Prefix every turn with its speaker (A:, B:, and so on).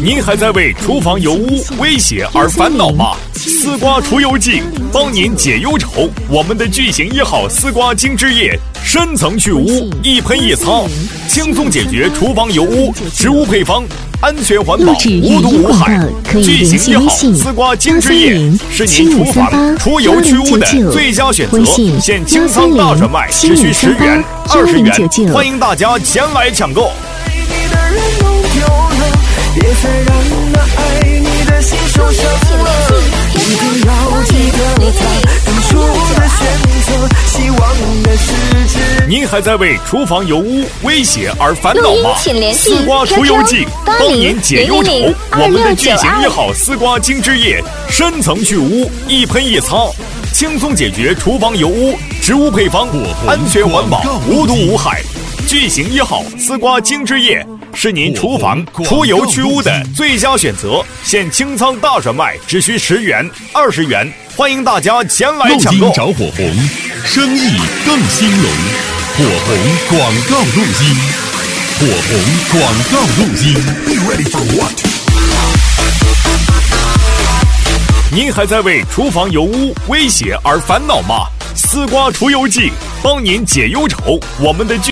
A: 您还在为厨房油污威胁而烦恼吗？丝瓜除油净，帮您解忧愁。我们的巨型1号丝瓜精汁液，深层去污，一喷一擦，轻松解决厨房油污。植物配方，安全环保，无毒无害。巨型1号丝瓜精汁液是您厨房除油去污的最佳选择。现清仓大转卖，只需10元、20元，欢迎大家前来抢购。
B: 别再让那爱你的心受伤了，一定要记得他当初的选择，希望的是指。
A: 您还在为厨房油污威胁而烦恼吗？丝瓜除油净，帮您解忧愁。我们的巨型1号丝瓜精汁液，深层去污，一喷一擦，轻松解决厨房油污。植物配方，安全环保，无毒无害。巨型1号丝瓜精汁液是您厨房除油去污的最佳选择。现清仓大转卖，只需10元、20元，欢迎大家前来抢购。
C: 肉金着火红，生意更兴隆。火红广告录音，火红广告录音。Be ready for what？
A: 您还在为厨房油污威胁而烦恼吗？丝瓜除油净，帮您解忧愁。我们的